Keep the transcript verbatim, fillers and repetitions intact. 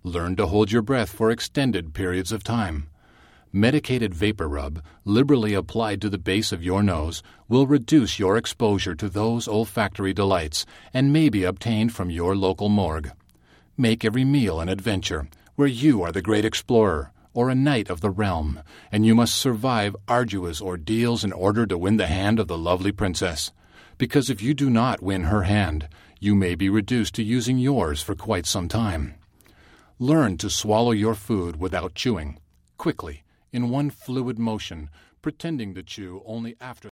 Learn to hold your breath for extended periods of time. Medicated vapor rub, liberally applied to the base of your nose, will reduce your exposure to those olfactory delights and may be obtained from your local morgue. Make every meal an adventure, where you are the great explorer or a knight of the realm, and you must survive arduous ordeals in order to win the hand of the lovely princess. Because if you do not win her hand, you may be reduced to using yours for quite some time. Learn to swallow your food without chewing, quickly, in one fluid motion, pretending to chew only after